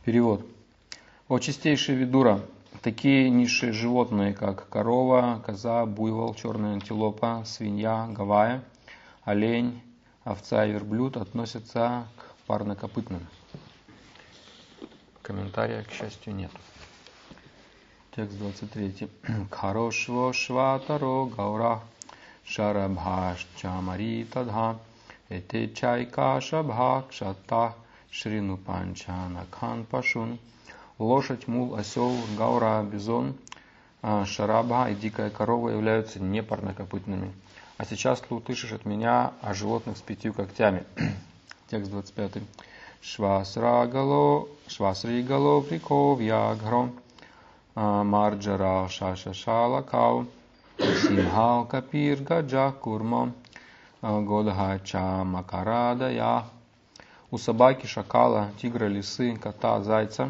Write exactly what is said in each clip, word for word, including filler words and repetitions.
Перевод. О чистейший Видура, такие низшие животные, как корова, коза, буйвол, черная антилопа, свинья, гавайя, олень, овца и верблюд, относятся к парнокопытным. Комментария, к счастью, нет. Текст двадцать три. Кхарошво шватаро гаура шарабхаш чамари тадха эте чайка шабха кшата шрину панчана хан пашун. Лошадь, мул, осел, гаура, бизон, шарабха и дикая корова являются непарнокопытными. А сейчас ты услышишь от меня о животных с пятью когтями. Текст двадцать пять. Швасрагало, швасригало, приков, ягро, марджара, шаша, шалакау, симхал, капир, гаджа, курма, годхача, макарадая. У собаки, шакала, тигра, лисы, кота, зайца,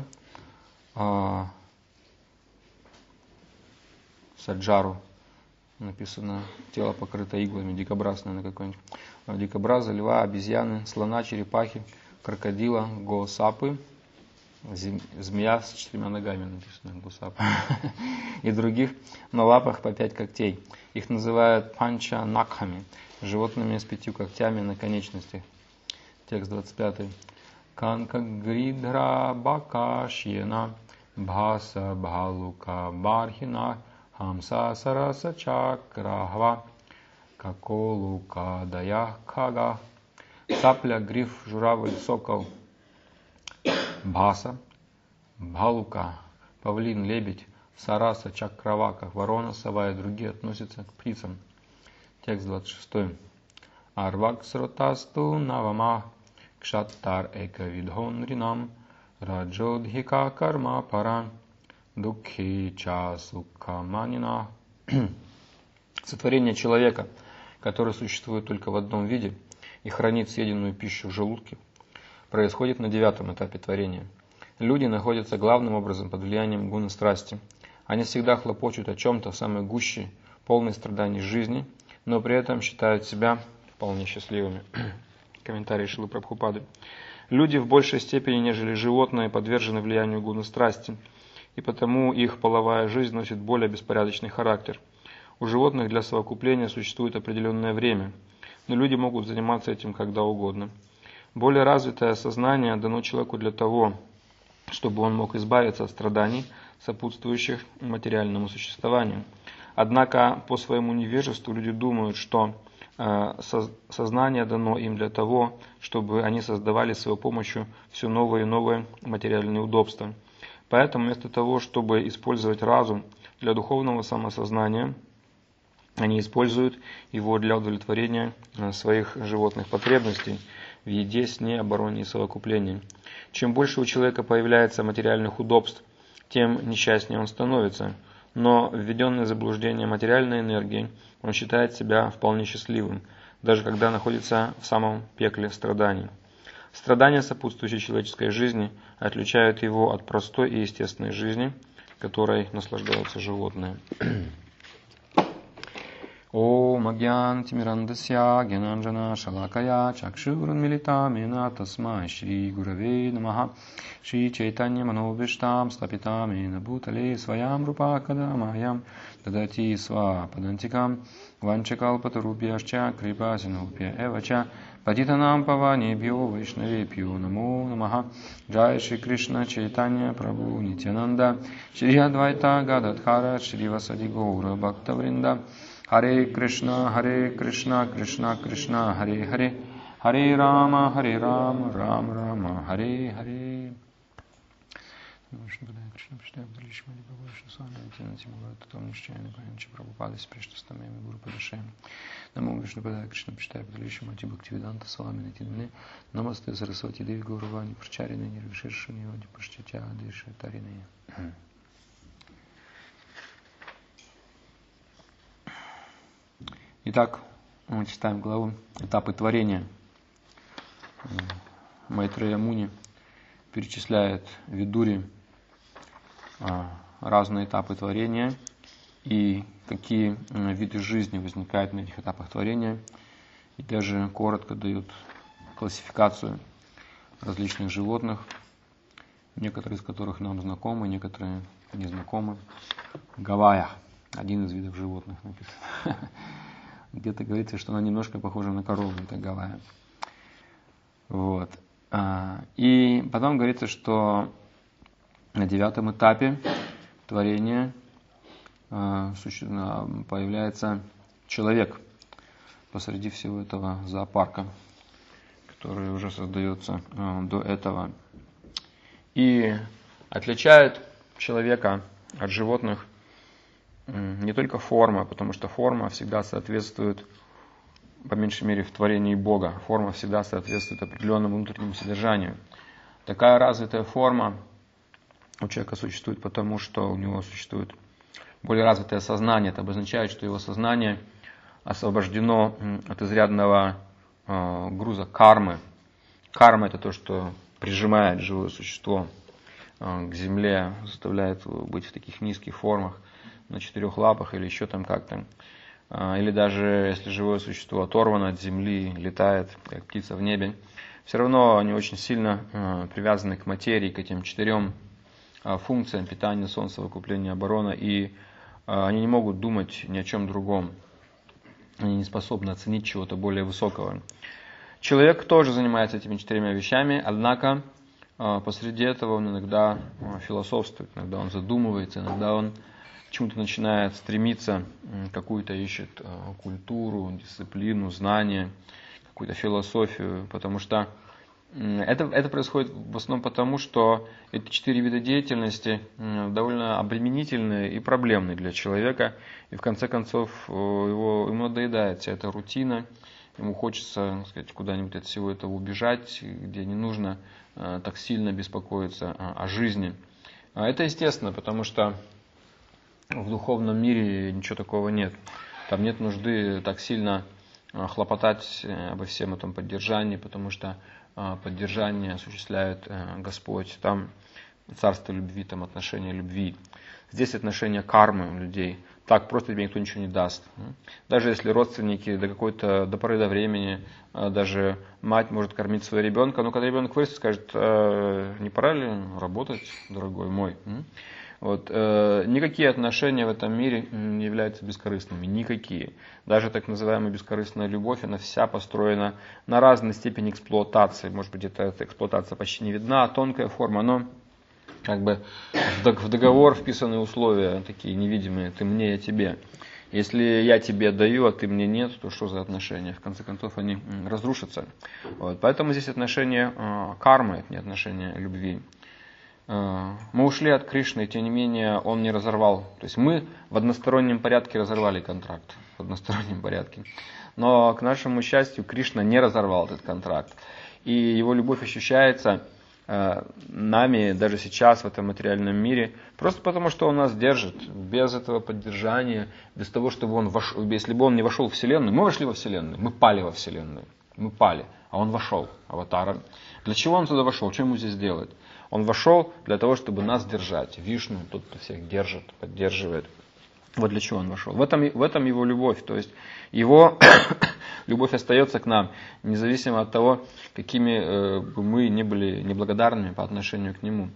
саджару, написано, тело покрыто иглами, дикобразное на какой-нибудь. Дикобраза, льва, обезьяны, слона, черепахи, крокодила, госапы, змея с четырьмя ногами, написано госапы, и других на лапах по пять когтей. Их называют панча накхами, животными с пятью когтями на конечностях. Текст двадцать пять. Канка гридра бакашьена бхаса бхалука бархина хамса сараса чакрахва каколука дая хага. Цапля, гриф, журавль, сокол, бхаса, бхалука, павлин, лебедь, сараса, чакрава, как ворона, сова и другие относятся к птицам. Текст двадцать шесть. Арвак сротасту навама кшаттар эка видхон ринам раджодхика карма паран дукхи ча сукха манина. Сотворение человека, который существует только в одном виде и хранит съеденную пищу в желудке, происходит на девятом этапе творения. Люди находятся главным образом под влиянием гуна страсти. Они всегда хлопочут о чем-то в самой гуще, полной страданий жизни, но при этом считают себя вполне счастливыми. Комментарий Шрилы Прабхупады. Люди в большей степени, нежели животные, подвержены влиянию гуна страсти, и потому их половая жизнь носит более беспорядочный характер. У животных для совокупления существует определенное время, но люди могут заниматься этим когда угодно. Более развитое сознание дано человеку для того, чтобы он мог избавиться от страданий, сопутствующих материальному существованию. Однако по своему невежеству люди думают, что э, со, сознание дано им для того, чтобы они создавали с его помощью все новые и новые материальные удобства. Поэтому вместо того, чтобы использовать разум для духовного самосознания, они используют его для удовлетворения своих животных потребностей в еде, сне, обороне и совокуплении. Чем больше у человека появляется материальных удобств, тем несчастнее он становится. Но введенный в заблуждение материальной энергией, он считает себя вполне счастливым, даже когда находится в самом пекле страданий. Страдания, сопутствующие человеческой жизни, отличают его от простой и естественной жизни, которой наслаждаются животные. Ом агьян тимирандасья гьянанджана шалакая чакшуран милита мена тасмай шри гураве намаха шри чайтанья манобиштам стапитам мена бутале своям рупа кадамаям дадати сва падантикам ванчакалпатарубьяшча крипа синупья эвача патитанам паванебьё вайшнавебьё намо намаха джай шри Кришна чайтанья прабху нитянанда шри адвайта гададхара шри васади гаура бхактавринда. Харе Кришна, Харе Кришна, Кришна Кришна, Харе Харе, Харе Рама, Харе Рама, Рама Рама, Харе Харе. Намо Вишну Падая Кришна Пиштая Падалиши Мати Бхактивиданта Салами Натидане Намасте Сарасвати Деви Гауравани Прачарины Нирвиширшани Оди Паштятя Адиши Тарины. Итак, мы читаем главу «Этапы творения». Майтрея Муни перечисляет в Видуре разные этапы творения и какие виды жизни возникают на этих этапах творения, и даже коротко дает классификацию различных животных некоторые из которых нам знакомы, некоторые не знакомы. Гавайя, один из видов животных написан. Где-то говорится, что она немножко похожа на корову, это Гавайя. Вот. И потом говорится, что на девятом этапе творения появляется человек посреди всего этого зоопарка, который уже создается до этого. И отличает человека от животных не только форма, потому что форма всегда соответствует, по меньшей мере, в творении Бога. Форма всегда соответствует определенному внутреннему содержанию. Такая развитая форма у человека существует потому, что у него существует более развитое сознание. Это обозначает, что его сознание освобождено от изрядного э, груза кармы. Карма – это то, что прижимает живое существо э, к земле, заставляет его быть в таких низких формах, на четырех лапах или еще там как-то. Э, или даже если живое существо оторвано от земли, летает, как птица в небе, все равно они очень сильно э, привязаны к материи, к этим четырем э, функциям: питания, сон, совокупление, оборона, и э, они не могут думать ни о чем другом. Они не способны оценить чего-то более высокого. Человек тоже занимается этими четырьмя вещами, однако посреди этого он иногда философствует, иногда он задумывается, иногда он к чему-то начинает стремиться, какую-то ищет культуру, дисциплину, знания, какую-то философию, потому что это, это происходит в основном потому, что эти четыре вида деятельности довольно обременительные и проблемные для человека, и в конце концов его, ему надоедает вся эта рутина, ему хочется, так сказать, куда-нибудь от всего этого убежать, где не нужно так сильно беспокоиться о жизни. Это естественно, потому что в духовном мире ничего такого нет. Там нет нужды так сильно хлопотать обо всем этом поддержании, потому что поддержание осуществляет Господь. Там царство любви, там отношения любви. Здесь отношения кармы у людей. Так просто тебе никто ничего не даст. Даже если родственники до какой-то, до поры до времени, даже мать может кормить своего ребенка, но когда ребенок вырастет, скажет: не пора ли работать, дорогой мой? Вот. Никакие отношения в этом мире не являются бескорыстными. Никакие. Даже так называемая бескорыстная любовь, она вся построена на разной степени эксплуатации. Может быть, эта эксплуатация почти не видна, а тонкая форма, но как бы в договор вписаны условия такие невидимые: ты мне, я тебе. Если я тебе даю, а ты мне нет, то что за отношения? В конце концов, они разрушатся. Вот. Поэтому здесь отношения кармы, это не отношения любви. Мы ушли от Кришны, и тем не менее он не разорвал. То есть мы в одностороннем порядке разорвали контракт. В одностороннем порядке. Но, к нашему счастью, Кришна не разорвал этот контракт. И его любовь ощущается э, нами даже сейчас в этом материальном мире, просто потому что он нас держит. Без этого поддержания, без того, чтобы он вошел, если бы он не вошел в Вселенную, мы вошли во Вселенную, мы пали во Вселенную. Мы пали, а он вошел, аватаром. Для чего он туда вошел? Что ему здесь делать? Он вошел для того, чтобы нас держать. Вишну, тот, кто всех держит, поддерживает. Вот для чего он вошел. В этом, в этом его любовь. То есть его любовь остается к нам, независимо от того, какими э, бы мы не были неблагодарными по отношению к нему.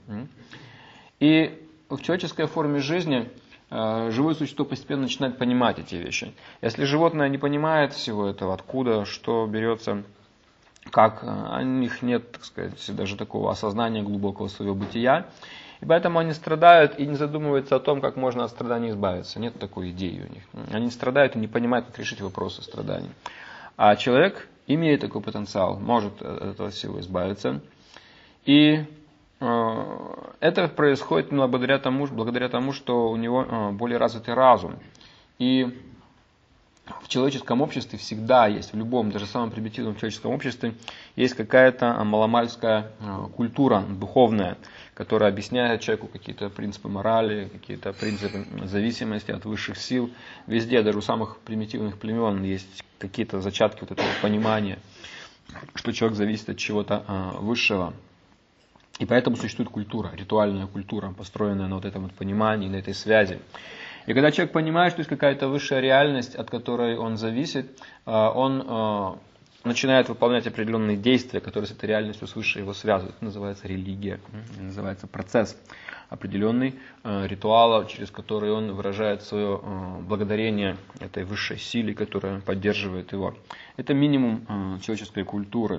И в человеческой форме жизни э, живое существо постепенно начинает понимать эти вещи. Если животное не понимает всего этого, откуда, что берется, как, у них нет, так сказать, даже такого осознания глубокого своего бытия, и поэтому они страдают и не задумываются о том, как можно от страданий избавиться. Нет такой идеи у них. Они страдают и не понимают, как решить вопросы страданий. А человек имеет такой потенциал, может от этого всего избавиться. И э, это происходит благодаря тому, благодаря тому, что у него э, более развитый разум. И в человеческом обществе всегда есть, в любом, даже самом примитивном человеческом обществе, есть какая-то маломальская культура духовная, которая объясняет человеку какие-то принципы морали, какие-то принципы зависимости от высших сил. Везде, даже у самых примитивных племен, есть какие-то зачатки вот этого понимания, что человек зависит от чего-то высшего. И поэтому существует культура, ритуальная культура, построенная на вот этом вот понимании, на этой связи. И когда человек понимает, что есть какая-то высшая реальность, от которой он зависит, он начинает выполнять определенные действия, которые с этой реальностью свыше его связывают. Это называется религия, называется процесс определенный э, ритуала, через который он выражает свое э, благодарение этой высшей силе, которая поддерживает его. Это минимум э, человеческой культуры.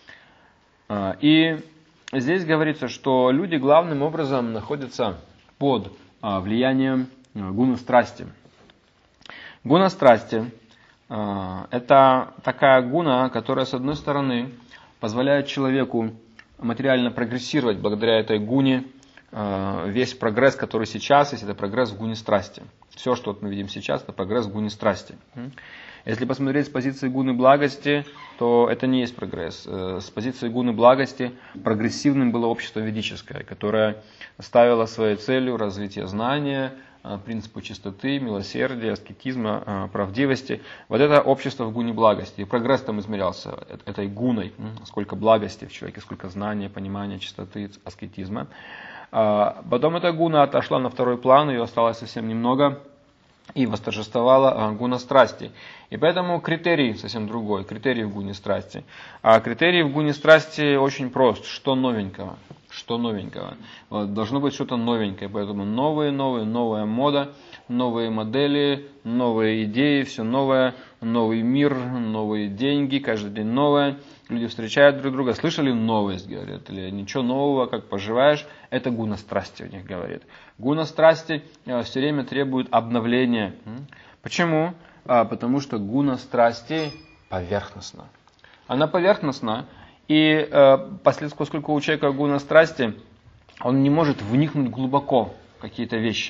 Э, и здесь говорится, что люди главным образом находятся под э, влиянием э, гуна страсти. Гуна страсти э, это такая гуна, которая с одной стороны позволяет человеку материально прогрессировать благодаря этой гуне. Весь прогресс, который сейчас есть, это прогресс в гуне страсти. Все, что мы видим сейчас, это прогресс в гуне страсти. Если посмотреть с позиции гуны благости, то это не есть прогресс. С позиции гуны благости прогрессивным было общество ведическое, которое ставило своей целью развитие знания, принципы чистоты, милосердия, аскетизма, правдивости. Вот это общество в гуне благости. И прогресс там измерялся этой гуной. Сколько благости в человеке, сколько знания, понимания, чистоты, аскетизма. Потом эта гуна отошла на второй план, ее осталось совсем немного, и восторжествовала гуна страсти. И поэтому критерий совсем другой, критерий в гуне страсти. А критерий в гуне страсти очень прост. Что новенького? Что новенького? Вот, должно быть что-то новенькое, поэтому новые, новые, новая мода, новые модели, новые идеи, все новое, новый мир, новые деньги, каждый день новое. Люди встречают друг друга, слышали новость, говорят, или ничего нового, как поживаешь, это гуна страсти у них говорит. Гуна страсти все время требует обновления. Почему? А, потому что гуна страсти поверхностна. Она поверхностна, и поскольку у человека гуна страсти, он не может вникнуть глубоко в какие-то вещи.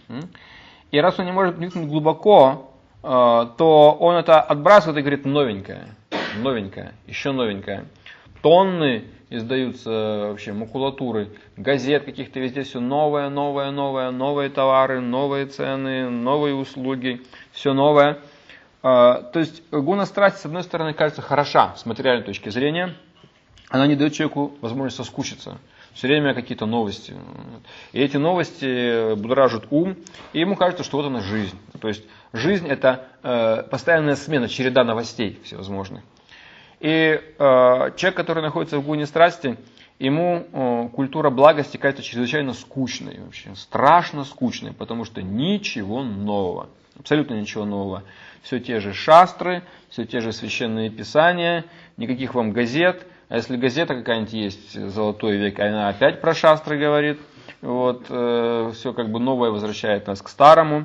И раз он не может вникнуть глубоко, то он это отбрасывает и говорит новенькое. Новенькое, еще новенькое. Тонны издаются вообще макулатуры, газет каких-то, везде все новое, новое, новое, новые товары, новые цены, новые услуги, все новое. То есть гуна страсти, с одной стороны, кажется хороша с материальной точки зрения, она не дает человеку возможность соскучиться. Все время какие-то новости. И эти новости будоражат ум, и ему кажется, что вот она жизнь. То есть жизнь это э, постоянная смена, череда новостей всевозможных. И э, человек, который находится в гуне страсти, ему э, культура благости кажется чрезвычайно скучной, вообще, страшно скучной, потому что ничего нового, абсолютно ничего нового. Все те же шастры, все те же священные писания, никаких вам газет. А если газета какая-нибудь есть, «Золотой век», она опять про шастры говорит. Вот, э, все как бы новое возвращает нас к старому.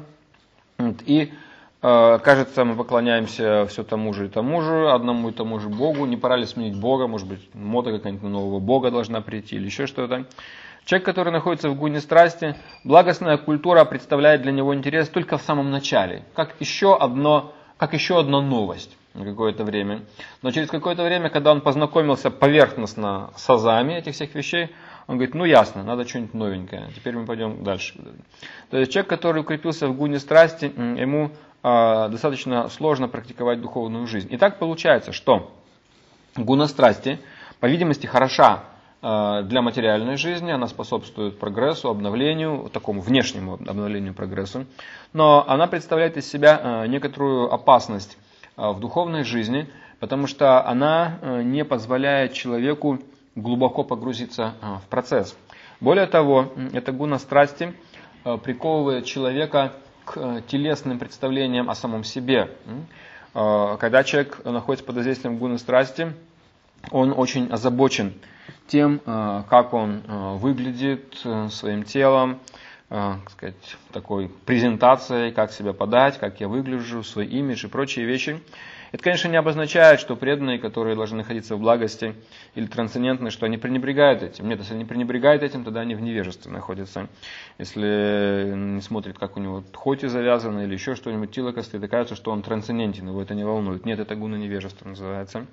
И э, кажется, мы поклоняемся все тому же и тому же, одному и тому же Богу. Не пора ли сменить Бога? Может быть, мода какая-нибудь нового Бога должна прийти или еще что-то. Человек, который находится в гуне страсти, благостная культура представляет для него интерес только в самом начале, как еще, одно, как еще одна новость на какое-то время. Но через какое-то время, когда он познакомился поверхностно с азами этих всех вещей, он говорит, ну ясно, надо что-нибудь новенькое, теперь мы пойдем дальше. То есть человек, который укрепился в гуне страсти, ему э, достаточно сложно практиковать духовную жизнь. И так получается, что гуна страсти, по видимости, хороша для материальной жизни, она способствует прогрессу, обновлению, такому внешнему обновлению, прогрессу, но она представляет из себя некоторую опасность в духовной жизни, потому что она не позволяет человеку глубоко погрузиться в процесс. Более того, эта гуна страсти приковывает человека к телесным представлениям о самом себе. Когда человек находится под воздействием гуны страсти, он очень озабочен тем, как он выглядит своим телом, так сказать, такой презентацией, как себя подать, как я выгляжу, свой имидж и прочие вещи. Это, конечно, не обозначает, что преданные, которые должны находиться в благости или трансцендентные, что они пренебрегают этим. Нет, если они пренебрегают этим, тогда они в невежестве находятся. Если не смотрят, как у него тхоти завязаны или еще что-нибудь, тилока стоит, кажется, что он трансцендентен, его это не волнует. Нет, это гуна невежества называется.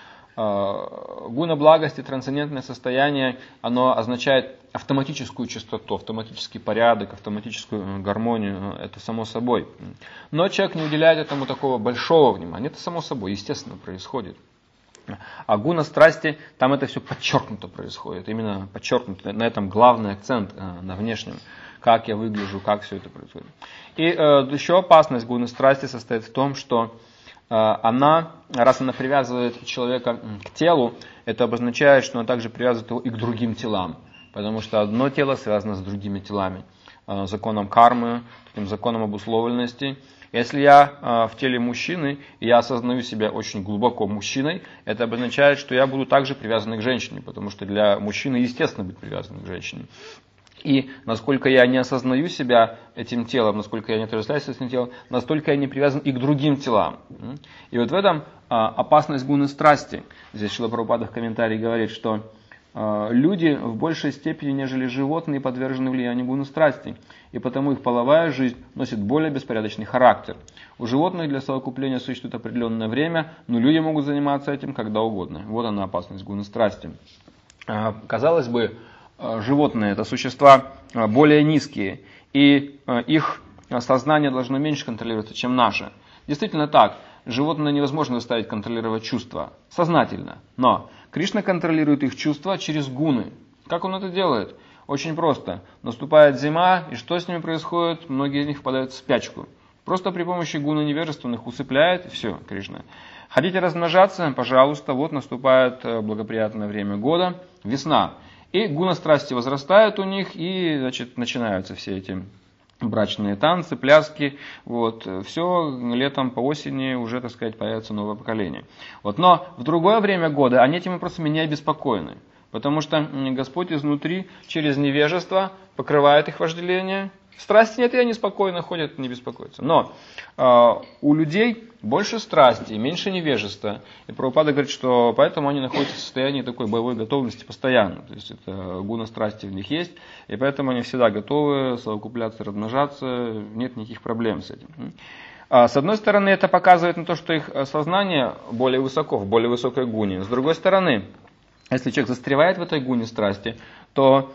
Гуна благости, трансцендентное состояние, оно означает автоматическую чистоту, автоматический порядок, автоматическую гармонию, это само собой. Но человек не уделяет этому такого большого внимания, это само собой, естественно, происходит. А гуна страсти, там это все подчеркнуто происходит, именно подчеркнуто, на этом главный акцент, на внешнем, как я выгляжу, как все это происходит. И э, еще опасность гуны страсти состоит в том, что она, раз она привязывает человека к телу, это обозначает, что она также привязывает его и к другим телам. Потому что одно тело связано с другими телами. Законом кармы, таким законом обусловленности. Если я в теле мужчины, и я осознаю себя очень глубоко мужчиной, это обозначает, что я буду также привязан к женщине, потому что для мужчины естественно быть привязанным к женщине. И насколько я не осознаю себя этим телом, насколько я не отождествляюсь с этим телом, настолько я не привязан и к другим телам. И вот в этом опасность гуны страсти. Здесь Шрила Прабхупада в комментарии говорит, что люди в большей степени, нежели животные, подвержены влиянию гуны страсти, и потому их половая жизнь носит более беспорядочный характер. У животных для совокупления существует определенное время, но люди могут заниматься этим когда угодно. Вот она опасность гуны страсти. Казалось бы, животные это существа более низкие, и их сознание должно меньше контролироваться, чем наше. Действительно так. Животное невозможно заставить контролировать чувства сознательно, но Кришна контролирует их чувства через гуны. Как он это делает? Очень просто. Наступает зима, и что с ними происходит? Многие из них впадают в спячку. Просто при помощи гуны невежественных усыпляет, и все, Кришна. Хотите размножаться? Пожалуйста, вот наступает благоприятное время года, весна. И гуна страсти возрастает у них, и значит, начинаются все эти брачные танцы, пляски, вот, все летом по осени уже, так сказать, появится новое поколение. Вот, но в другое время года они этим вопросами не обеспокоены, потому что Господь изнутри через невежество покрывает их вожделение. Страсти нет, и они спокойно ходят, не беспокоятся. Но э, у людей больше страсти, меньше невежества. И Прабхупада говорит, что поэтому они находятся в состоянии такой боевой готовности постоянно. То есть это гуна страсти в них есть, и поэтому они всегда готовы совокупляться, размножаться, нет никаких проблем с этим. А, с одной стороны, это показывает на то, что их сознание более высоко, в более высокой гуне. С другой стороны, если человек застревает в этой гуне страсти, то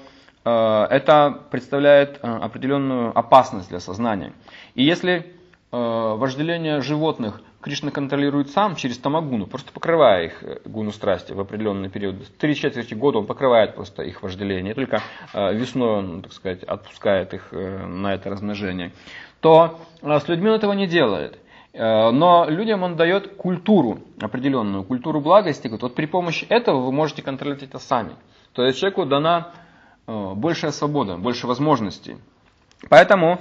это представляет определенную опасность для сознания. И если вожделение животных Кришна контролирует сам через тамагуну, просто покрывая их гуну страсти в определенный период, три четверти года он покрывает просто их вожделение, и только весной он, так сказать, отпускает их на это размножение, то с людьми он этого не делает. Но людям он дает культуру, определенную культуру благости. Вот при помощи этого вы можете контролировать это сами. То есть человеку дана большая свобода, больше возможностей. Поэтому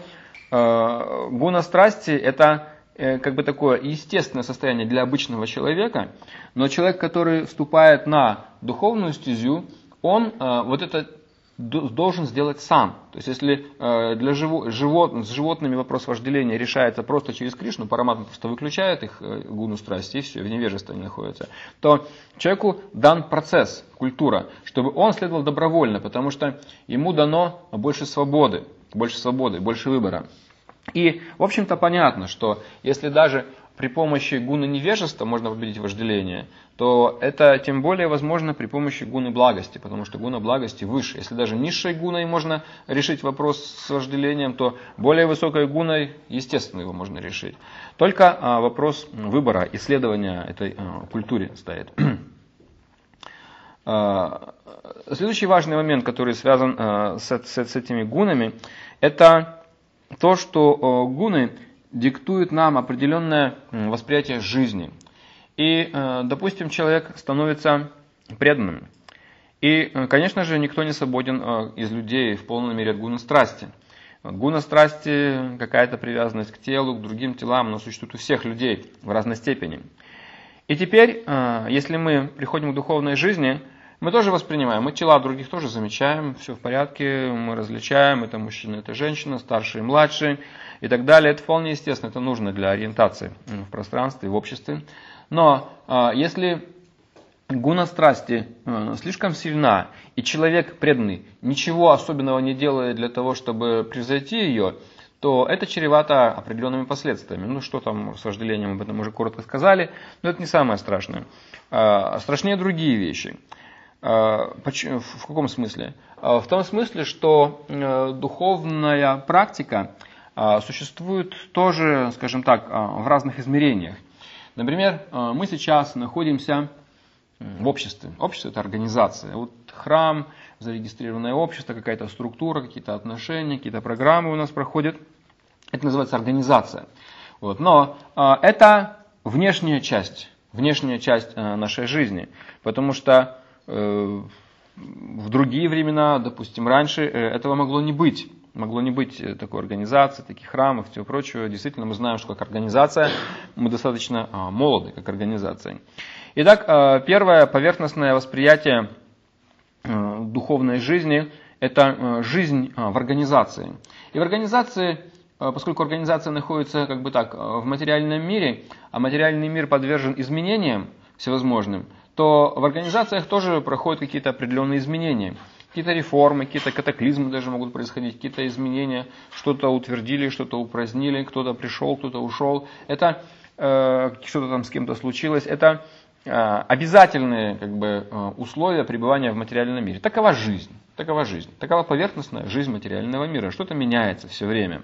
э, гуна страсти это э, как бы такое естественное состояние для обычного человека, но человек, который вступает на духовную стезю, он э, вот это должен сделать сам. То есть если э, для живо, живот, с животными вопрос вожделения решается просто через Кришну, Параматма просто выключает их э, гуну страсти, и все, в невежестве они находятся, то человеку дан процесс, культура, чтобы он следовал добровольно, потому что ему дано больше свободы, больше свободы, больше выбора. И, в общем-то, понятно, что если даже при помощи гуны невежества можно победить вожделение, то это тем более возможно при помощи гуны благости, потому что гуна благости выше. Если даже низшей гуной можно решить вопрос с вожделением, то более высокой гуной, естественно, его можно решить. Только а, вопрос выбора, исследования этой а, культуре стоит. а, следующий важный момент, который связан а, с, с, с этими гунами, это то, что а, гуны диктуют нам определенное восприятие жизни. И, допустим, человек становится преданным. И, конечно же, никто не свободен из людей в полной мере от гуна страсти. Гуна страсти, какая-то привязанность к телу, к другим телам, она существует у всех людей в разной степени. И теперь, если мы приходим к духовной жизни, мы тоже воспринимаем, мы тела других тоже замечаем, все в порядке, мы различаем, это мужчина, это женщина, старший и младший и так далее. Это вполне естественно, это нужно для ориентации в пространстве, в обществе. Но если гуна страсти слишком сильна, и человек преданный ничего особенного не делает для того, чтобы превзойти ее, то это чревато определенными последствиями. Ну, что там с вожделением, об этом уже коротко сказали, но это не самое страшное. Страшнее другие вещи. В каком смысле? В том смысле, что духовная практика существует тоже, скажем так, в разных измерениях. Например, мы сейчас находимся в обществе. Общество – это организация. Вот храм, зарегистрированное общество, какая-то структура, какие-то отношения, какие-то программы у нас проходят. Это называется организация. Вот. Но это внешняя часть, внешняя часть нашей жизни. Потому что э, в другие времена, допустим, раньше, этого могло не быть. Могло не быть такой организации, таких храмов и всего прочего. Действительно, мы знаем, что как организация мы достаточно молоды, как организация. Итак, первое поверхностное восприятие духовной жизни – это жизнь в организации. И в организации, поскольку организация находится как бы так в материальном мире, а материальный мир подвержен изменениям всевозможным, то в организациях тоже проходят какие-то определенные изменения. Какие-то реформы, какие-то катаклизмы даже могут происходить, какие-то изменения, что-то утвердили, что-то упразднили, кто-то пришел, кто-то ушел. Это э, что-то там с кем-то случилось. Это э, обязательные как бы, условия пребывания в материальном мире. Такова жизнь, такова жизнь, такова поверхностная жизнь материального мира. Что-то меняется все время.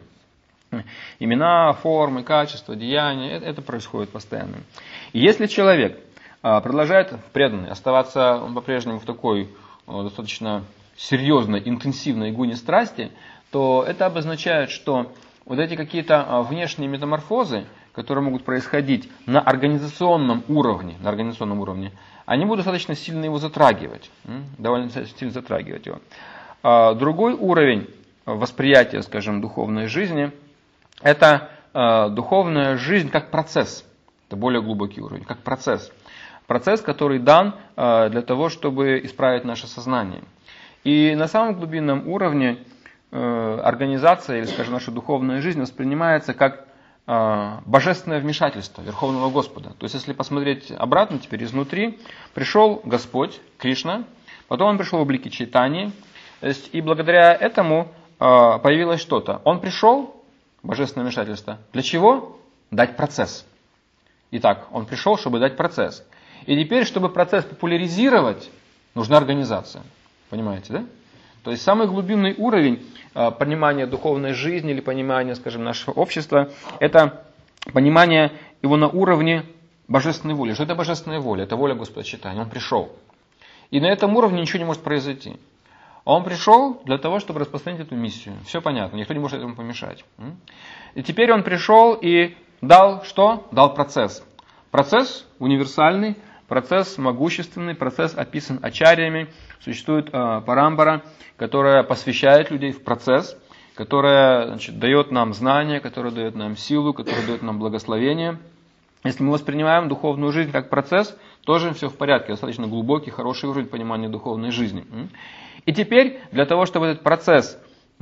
Имена, формы, качества, деяния, это, это происходит постоянно. И если человек э, продолжает преданный оставаться по-прежнему в такой достаточно серьезной, интенсивной гуне страсти, то это обозначает, что вот эти какие-то внешние метаморфозы, которые могут происходить на организационном уровне, на организационном уровне, они будут достаточно сильно его затрагивать, довольно сильно затрагивать его. Другой уровень восприятия, скажем, духовной жизни, это духовная жизнь как процесс, это более глубокий уровень, как процесс. Процесс, который дан для того, чтобы исправить наше сознание. И на самом глубинном уровне организация, или, скажем, наша духовная жизнь воспринимается как божественное вмешательство Верховного Господа. То есть, если посмотреть обратно, теперь изнутри, пришел Господь, Кришна, потом он пришел в облике Чайтаньи, и благодаря этому появилось что-то. Он пришел, божественное вмешательство, для чего? Дать процесс. Итак, он пришел, чтобы дать процесс. И теперь, чтобы процесс популяризировать, нужна организация. Понимаете, да? То есть самый глубинный уровень э, понимания духовной жизни или понимания, скажем, нашего общества, это понимание его на уровне божественной воли. Что это божественная воля? Это воля Господа Чайтаньи. Он пришел. И на этом уровне ничего не может произойти. Он пришел для того, чтобы распространить эту миссию. Все понятно, никто не может этому помешать. И теперь он пришел и дал что? Дал процесс. Процесс универсальный, процесс могущественный, процесс описан ачарьями. Существует э, парампара, которая посвящает людей в процесс, которая, значит, дает нам знания, которая дает нам силу, которая дает нам благословение. Если мы воспринимаем духовную жизнь как процесс, тоже все в порядке, достаточно глубокий, хороший уровень понимания духовной жизни. И теперь для того, чтобы этот процесс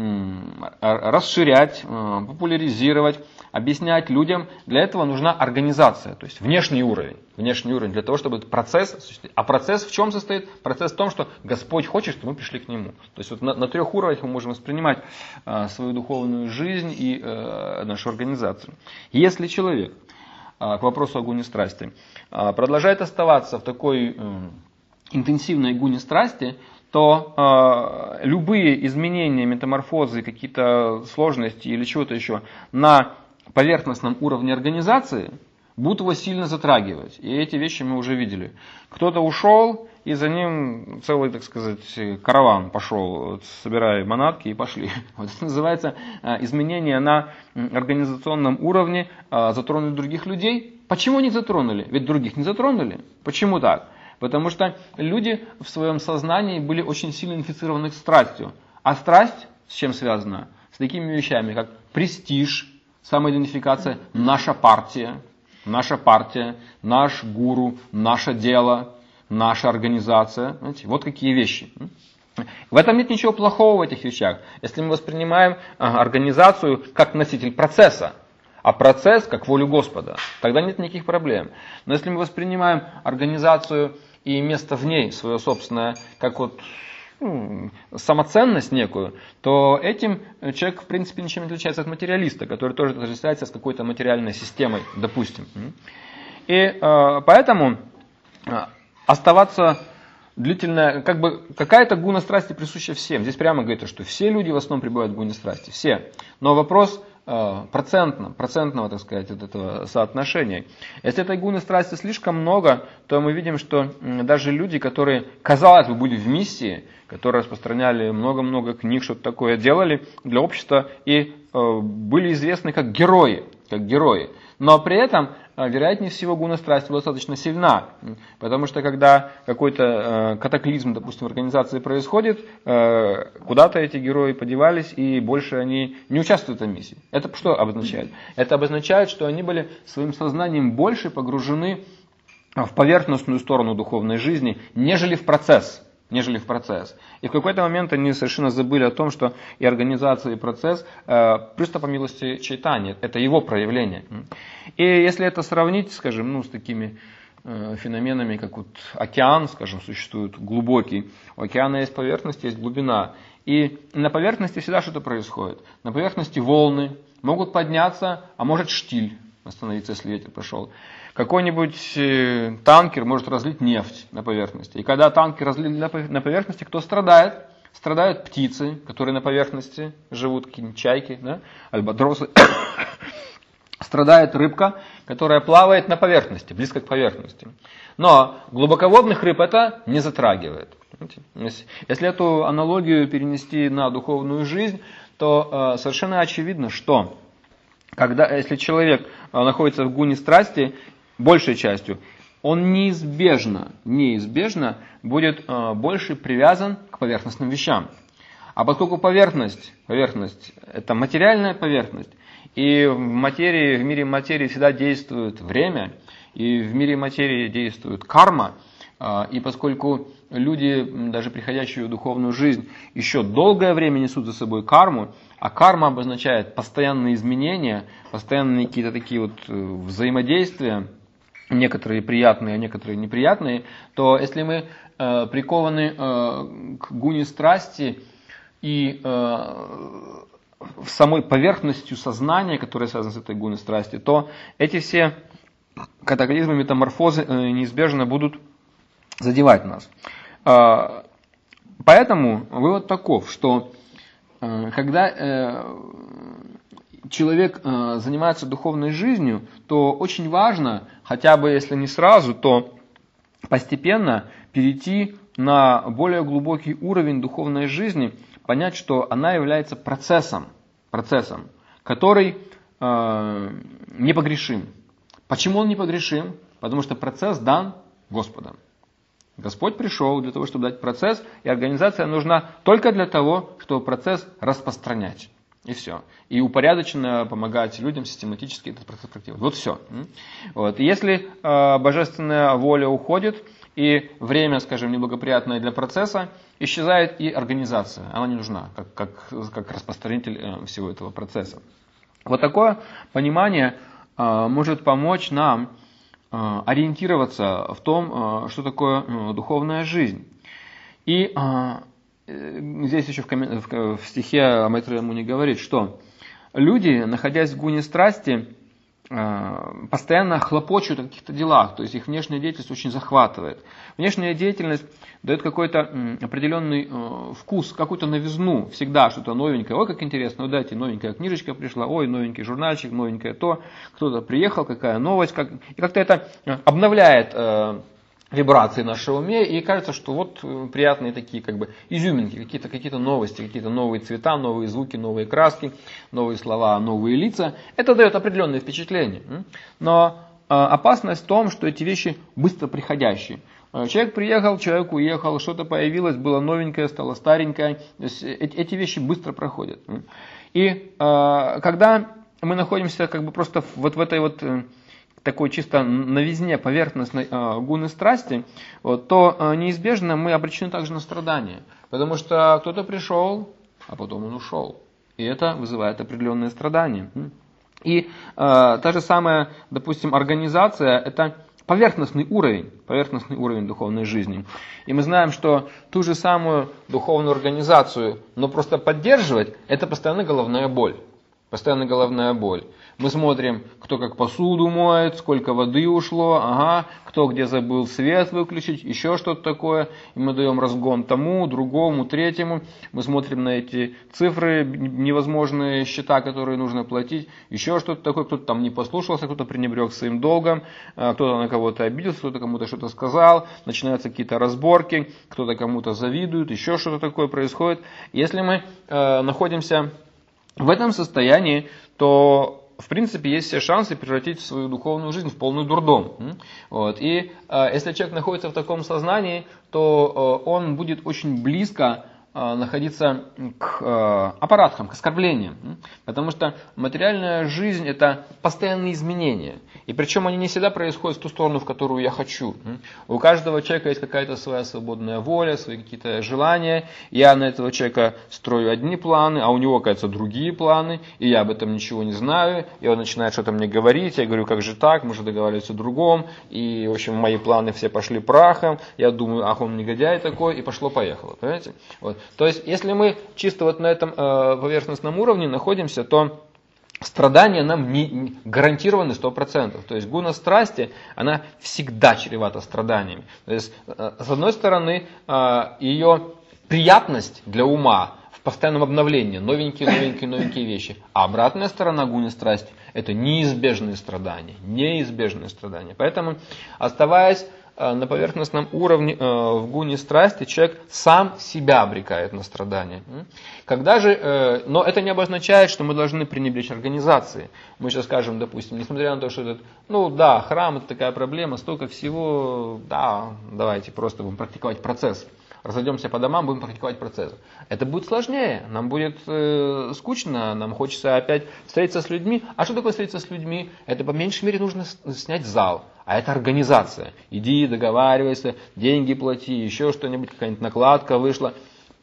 расширять, популяризировать, объяснять людям, для этого нужна организация, то есть внешний уровень, внешний уровень для того, чтобы этот процесс, а процесс в чем состоит? Процесс в том, что Господь хочет, чтобы мы пришли к Нему. То есть вот на, на трех уровнях мы можем воспринимать а, свою духовную жизнь и а, нашу организацию. Если человек, а, к вопросу о гуне страсти, а, продолжает оставаться в такой а, интенсивной гуне страсти, то э, любые изменения, метаморфозы, какие-то сложности или чего-то еще на поверхностном уровне организации будут его сильно затрагивать. И эти вещи мы уже видели. Кто-то ушел, и за ним целый, так сказать, караван пошел, вот, собирая манатки и пошли. Вот это называется э, изменения на организационном уровне, э, затронули других людей. Почему не затронули? Ведь других не затронули. Почему так? Потому что люди в своем сознании были очень сильно инфицированы страстью. А страсть с чем связана? С такими вещами, как престиж, самоидентификация, наша партия, наша партия, наш гуру, наше дело, наша организация. Знаете, вот какие вещи. В этом нет ничего плохого в этих вещах. Если мы воспринимаем организацию как носитель процесса, а процесс как волю Господа, тогда нет никаких проблем. Но если мы воспринимаем организацию и место в ней, свое собственное, как вот ну, самоценность некую, то этим человек в принципе ничем не отличается от материалиста, который тоже отождествляется с какой-то материальной системой, допустим. И э, поэтому оставаться длительно, как бы какая-то гуна страсти присуща всем. Здесь прямо говорится, что все люди в основном пребывают в гуне страсти, все. Но вопрос процентно, процентного, так сказать, от этого соотношения. Если этой гуны страсти слишком много, то мы видим, что даже люди, которые, казалось бы, были в миссии, которые распространяли много-много книг, что-то такое делали для общества и э, были известны как герои, как герои. Но при этом вероятнее всего, гуна страсти была достаточно сильна. Потому что когда какой-то катаклизм, допустим, в организации происходит, куда-то эти герои подевались, и больше они не участвуют в миссии. Это что обозначает? Это обозначает, что они были своим сознанием больше погружены в поверхностную сторону духовной жизни, нежели в процесс. нежели в процесс. И в какой-то момент они совершенно забыли о том, что и организация, и процесс э, просто по милости Чайтаньи, это его проявление. И если это сравнить, скажем, ну, с такими э, феноменами, как вот океан, скажем, существует глубокий, у океана есть поверхность, есть глубина. И на поверхности всегда что-то происходит. На поверхности волны могут подняться, а может штиль остановиться, если ветер пошел. Какой-нибудь танкер может разлить нефть на поверхности. И когда танкер разлили на поверхности, кто страдает? Страдают птицы, которые на поверхности живут, какие-нибудь чайки, да? Альбатросы. Страдает рыбка, которая плавает на поверхности, близко к поверхности. Но глубоководных рыб это не затрагивает. Если эту аналогию перенести на духовную жизнь, то совершенно очевидно, что когда, если человек находится в гуне страсти, большей частью, он неизбежно, неизбежно будет э, больше привязан к поверхностным вещам. А поскольку поверхность, поверхность это материальная поверхность, и в материи, в мире материи всегда действует время, и в мире материи действует карма, э, и поскольку люди, даже приходящие в духовную жизнь, еще долгое время несут за собой карму, а карма обозначает постоянные изменения, постоянные какие-то такие вот взаимодействия, некоторые приятные, а некоторые неприятные, то если мы э, прикованы э, к гуне страсти и э, в самой поверхностью сознания, которая связана с этой гуной страсти, то эти все катаклизмы, метаморфозы э, неизбежно будут задевать нас. Э, поэтому вывод таков, что э, когда э, человек э, занимается духовной жизнью, то очень важно, хотя бы если не сразу, то постепенно перейти на более глубокий уровень духовной жизни, понять, что она является процессом, процессом, который э, непогрешим. Почему он непогрешим? Потому что процесс дан Господом. Господь пришел для того, чтобы дать процесс, и организация нужна только для того, чтобы процесс распространять. И все. И упорядоченно помогать людям систематически этот процесс практиковать. Вот все. Вот. Если э, божественная воля уходит, и время, скажем, неблагоприятное для процесса, исчезает и организация. Она не нужна, как, как, как распространитель э, всего этого процесса. Вот такое понимание э, может помочь нам э, ориентироваться в том, э, что такое э, духовная жизнь. И э, здесь еще в, комен... в стихе Майтрея Муни говорит, что люди, находясь в гуне страсти, постоянно хлопочут о каких-то делах, то есть их внешняя деятельность очень захватывает. Внешняя деятельность дает какой-то определенный вкус, какую-то новизну, всегда что-то новенькое. Ой, как интересно, ой, дайте, новенькая книжечка пришла, ой, новенький журнальчик, новенькое то, кто-то приехал, какая новость, как... и как-то это обновляет вибрации в нашем уме, и кажется, что вот приятные такие как бы изюминки, какие-то какие-то новости, какие-то новые цвета, новые звуки, новые краски, новые слова, новые лица. Это дает определенные впечатления. Но опасность в том, что эти вещи быстро приходящие. Человек приехал, человек уехал, что-то появилось, было новенькое, стало старенькое. Эти вещи быстро проходят. И когда мы находимся как бы просто вот в этой вот такой чисто новизне поверхностной э, гуны страсти, вот, то э, неизбежно мы обречены также на страдания. Потому что кто-то пришел, а потом он ушел. И это вызывает определенные страдания. И э, та же самая, допустим, организация, это поверхностный уровень, поверхностный уровень духовной жизни. И мы знаем, что ту же самую духовную организацию, но просто поддерживать, это постоянно головная боль. Постоянно головная боль. Мы смотрим, кто как посуду моет, сколько воды ушло, ага, кто где забыл свет выключить, еще что-то такое. И мы даем разгон тому, другому, третьему. Мы смотрим на эти цифры, невозможные счета, которые нужно платить, еще что-то такое. Кто-то там не послушался, кто-то пренебрег своим долгом, кто-то на кого-то обиделся, кто-то кому-то что-то сказал. Начинаются какие-то разборки, кто-то кому-то завидует, еще что-то такое происходит. Если мы э, находимся в этом состоянии, то в принципе, есть все шансы превратить свою духовную жизнь в полный дурдом. Вот. И э, если человек находится в таком сознании, то э, он будет очень близко э, находиться к э, аппаратам, к оскорблениям. Потому что материальная жизнь – это постоянные изменения. И причем они не всегда происходят в ту сторону, в которую я хочу. У каждого человека есть какая-то своя свободная воля, свои какие-то желания. Я на этого человека строю одни планы, а у него, кажется, другие планы. И я об этом ничего не знаю. И он начинает что-то мне говорить. Я говорю, как же так, мы же договаривались о другом. И, в общем, мои планы все пошли прахом. Я думаю, ах, он негодяй такой. И пошло-поехало. Понимаете? Вот. То есть, если мы чисто вот на этом э, поверхностном уровне находимся, то страдания нам не, не гарантированы сто процентов. То есть гуна страсти, она всегда чревата страданиями. То есть, с одной стороны, ее приятность для ума в постоянном обновлении, новенькие, новенькие, новенькие вещи. А обратная сторона гуны страсти – это неизбежные страдания. Неизбежные страдания. Поэтому, оставаясь на поверхностном уровне в гуне страсти, человек сам себя обрекает на страдания. Когда же, но это не обозначает, что мы должны пренебречь организацией. Мы сейчас скажем, допустим, несмотря на то, что это, ну да, храм это такая проблема, столько всего, да, давайте просто будем практиковать процесс. Разойдемся по домам, будем практиковать процесс. Это будет сложнее, нам будет э, скучно, нам хочется опять встретиться с людьми. А что такое встретиться с людьми? Это по меньшей мере нужно снять зал. А это организация. Иди, договаривайся, деньги плати, еще что-нибудь, какая-нибудь накладка вышла.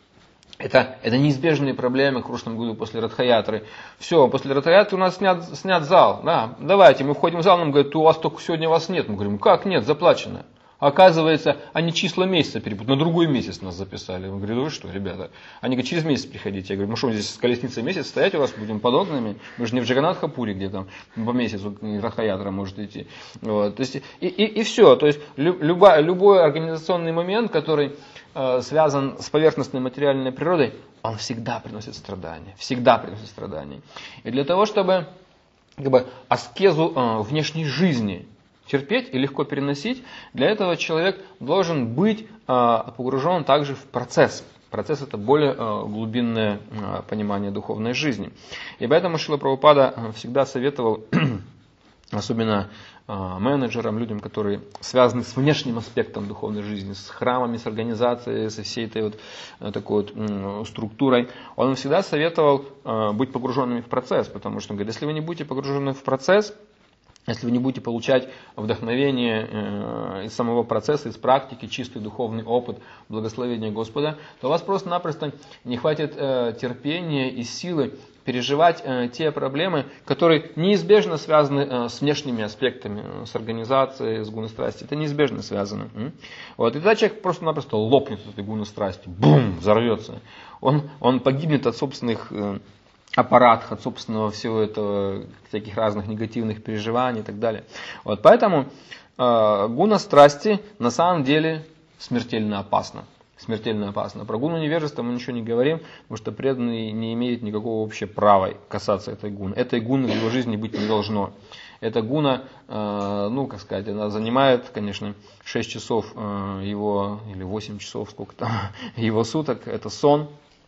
Это, это неизбежные проблемы в прошлом году после Радхаятры. Все, после Радхаятры у нас снят, снят зал. Да, давайте, мы входим в зал, нам говорят, у вас только сегодня вас нет. Мы говорим, как нет, заплачено. Оказывается, они числа месяца перепутали, на другой месяц нас записали. Мы говорим, вы что, ребята? Они говорят, через месяц приходите. Я говорю, ну что, мы здесь с колесницей месяц стоять у вас будем под окнами? Мы же не в Джаганатхапуре, где там по месяцу Радхаятра может идти. Вот. То есть, и, и, и все. То есть любой, любой организационный момент, который э, связан с поверхностной материальной природой, он всегда приносит страдания. Всегда приносит страдания. И для того, чтобы как бы, аскезу э, внешней жизни терпеть и легко переносить, для этого человек должен быть э, погружен также в процесс. Процесс – это более э, глубинное э, понимание духовной жизни. И поэтому Шрила Прабхупада всегда советовал, особенно э, менеджерам, людям, которые связаны с внешним аспектом духовной жизни, с храмами, с организацией, со всей этой вот э, такой вот э, структурой, он всегда советовал э, быть погруженными в процесс, потому что он говорит, если вы не будете погружены в процесс, если вы не будете получать вдохновение э, из самого процесса, из практики, чистый духовный опыт, благословения Господа, то у вас просто-напросто не хватит э, терпения и силы переживать э, те проблемы, которые неизбежно связаны э, с внешними аспектами, э, с организацией, с гуна-страстью. Это неизбежно связано. М? Вот. И тогда человек просто-напросто лопнет от этой гуна-страсти, бум, взорвется. Он, он погибнет от собственных э, аппаратах, от собственного всего этого, всяких разных негативных переживаний и так далее. Вот, поэтому э, гуна страсти на самом деле смертельно опасна. Смертельно опасно. Про гуну невежества мы ничего не говорим, потому что преданный не имеет никакого вообще права касаться этой гуны. Этой гуны в его жизни быть не должно. Эта гуна, э, ну, как сказать, она занимает, конечно, шесть часов э, его, или восемь часов, сколько там, его суток, это сон.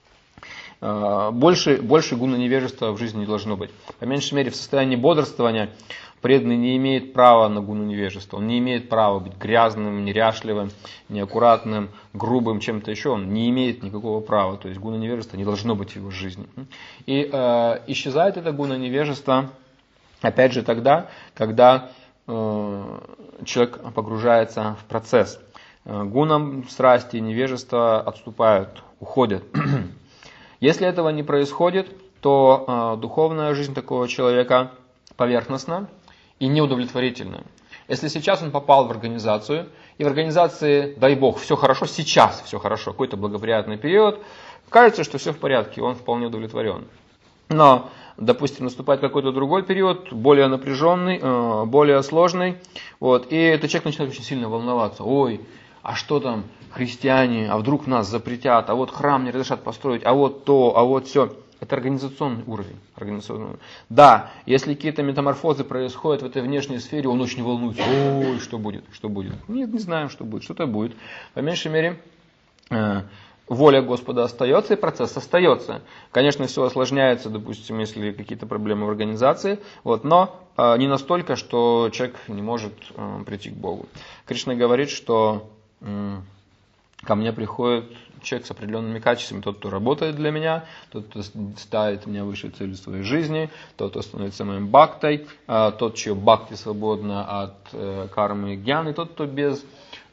Больше, больше гуна невежества в жизни не должно быть. По меньшей мере, в состоянии бодрствования преданный не имеет права на гуну невежества. Он не имеет права быть грязным, неряшливым, неаккуратным, грубым, чем-то еще. Он не имеет никакого права. То есть гуна невежества не должно быть в его жизни. И э, исчезает это гуна невежества, опять же, тогда, когда э, человек погружается в процесс. Гунам страсти и невежества отступают, уходят. Если этого не происходит, то э, духовная жизнь такого человека поверхностна и неудовлетворительна. Если сейчас он попал в организацию, и в организации, дай бог, все хорошо, сейчас все хорошо, какой-то благоприятный период, кажется, что все в порядке, он вполне удовлетворен. Но, допустим, наступает какой-то другой период, более напряженный, э, более сложный, вот, и этот человек начинает очень сильно волноваться. Ой, а что там, христиане, а вдруг нас запретят, а вот храм не разрешат построить, а вот то, а вот все. Это организационный уровень. Организационный уровень. Да, если какие-то метаморфозы происходят в этой внешней сфере, он очень волнуется. Ой, что будет, что будет? Нет, не знаем, что будет, что-то будет. По меньшей мере, в воля Господа остается и процесс остается. Конечно, все осложняется, допустим, если какие-то проблемы в организации, вот, но э, не настолько, что человек не может э, прийти к Богу. Кришна говорит, что э, ко мне приходит человек с определенными качествами, тот, кто работает для меня, тот, кто ставит меня выше цели своей жизни, тот, кто становится моим бхактой, э, тот, чье бхакти свободно от э, кармы и гьяны, тот, кто без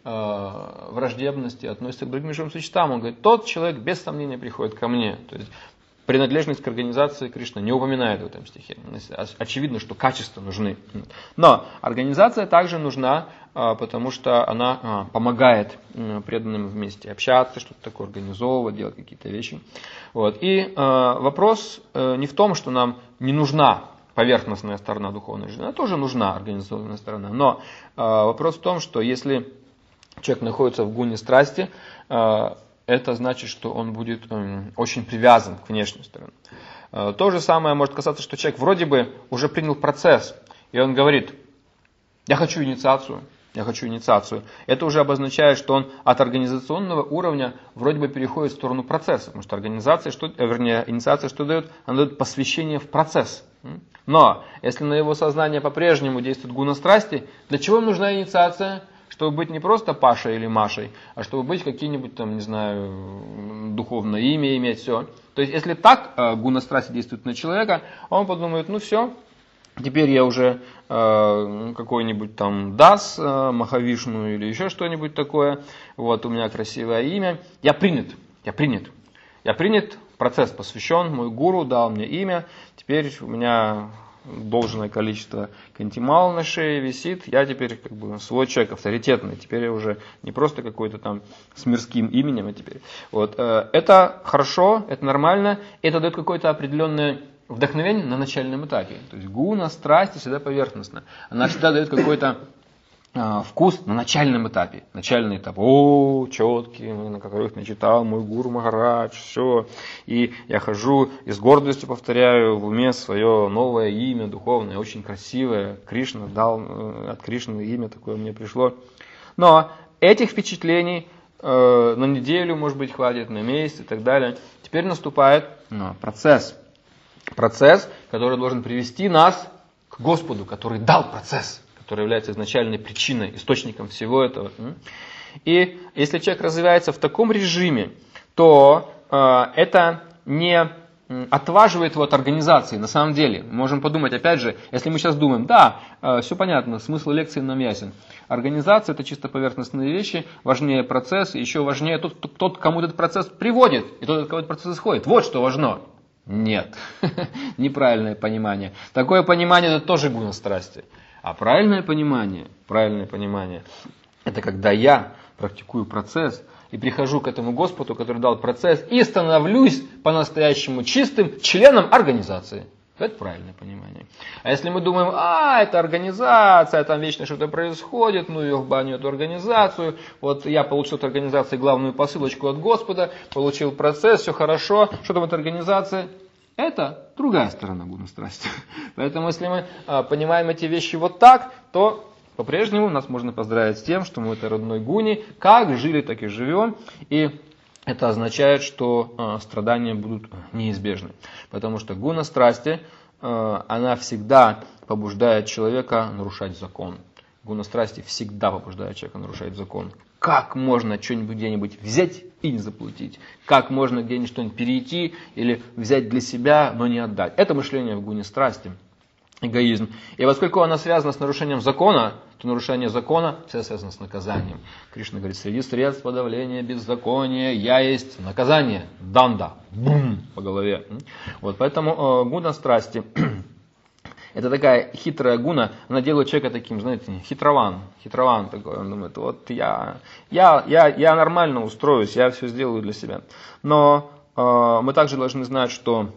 враждебности относится к другим живым существам. Он говорит, тот человек без сомнения приходит ко мне. То есть принадлежность к организации Кришна не упоминает в этом стихе. Очевидно, что качества нужны. Но организация также нужна, потому что она помогает преданным вместе общаться, что-то такое организовывать, делать какие-то вещи. Вот. И вопрос не в том, что нам не нужна поверхностная сторона духовной жизни. Она тоже нужна, организованная сторона. Но вопрос в том, что если человек находится в гуне страсти, это значит, что он будет очень привязан к внешней стороне. То же самое может касаться, что человек вроде бы уже принял процесс, и он говорит, я хочу инициацию, я хочу инициацию. Это уже обозначает, что он от организационного уровня вроде бы переходит в сторону процесса, потому что организация, что, вернее, инициация что дает? Она дает посвящение в процесс. Но если на его сознание по-прежнему действует гуна страсти, для чего им нужна инициация? Чтобы быть не просто Пашей или Машей, а чтобы быть какие-нибудь там, не знаю, духовное имя иметь, все. То есть, если так э, гуна страсти действует на человека, он подумает, ну все, теперь я уже э, какой-нибудь там Дас, э, Махавишну или еще что-нибудь такое, вот у меня красивое имя, я принят, я принят, я принят, процесс посвящен, мой гуру дал мне имя, теперь у меня должное количество кантимал на шее висит, я теперь как бы свой человек авторитетный, теперь я уже не просто какой-то там с мирским именем, а теперь. Вот. Это хорошо, это нормально, это дает какое-то определенное вдохновение на начальном этапе. То есть гуна, страсть всегда поверхностна. Она всегда дает какой-то вкус на начальном этапе. Начальный этап. О, четкие, на которых начитал мой гуру Махарадж, все. И я хожу и с гордостью повторяю в уме свое новое имя духовное, очень красивое. Кришна дал, от Кришны имя такое мне пришло. Но этих впечатлений э, на неделю, может быть, хватит, на месяц и так далее. Теперь наступает ну, процесс. Процесс, который должен привести нас к Господу, который дал процесс, который является изначальной причиной, источником всего этого. И если человек развивается в таком режиме, то э, это не отваживает его от организации. На самом деле, мы можем подумать, опять же, если мы сейчас думаем, да, э, все понятно, смысл лекции нам ясен. Организация – это чисто поверхностные вещи, важнее процесс, еще важнее тот, тот, кому этот процесс приводит, и тот, от кого этот процесс исходит. Вот что важно. Нет, неправильное понимание. Такое понимание – это тоже гуна страсти. А правильное понимание, правильное понимание, это когда я практикую процесс и прихожу к этому Господу, который дал процесс, и становлюсь по-настоящему чистым членом организации. Это правильное понимание. А если мы думаем, а, это организация, там вечно что-то происходит, ну ее в баню, эту организацию, вот я получил от организации главную посылочку от Господа, получил процесс, все хорошо, что там эта организация? Это другая сторона гуна страсти. Поэтому, если мы а, понимаем эти вещи вот так, то по-прежнему нас можно поздравить с тем, что мы в этой родной гуне как жили, так и живем. И это означает, что а, страдания будут неизбежны. Потому что гуна страсти, а, она всегда побуждает человека нарушать закон. Гуна страсти всегда побуждает человека нарушать закон. Как можно что-нибудь где-нибудь взять и не заплатить? Как можно где-нибудь что-нибудь перейти или взять для себя, но не отдать? Это мышление в гуне страсти, эгоизм. И поскольку оно связано с нарушением закона, то нарушение закона всегда связано с наказанием. Кришна говорит, среди средств подавления беззакония я есть наказание. Данда. Бум! По голове. Вот, поэтому э, гуна страсти... Это такая хитрая гуна, она делает человека таким, знаете, хитрован, хитрован такой, он думает, вот я, я, я, я нормально устроюсь, я все сделаю для себя. Но э, мы также должны знать, что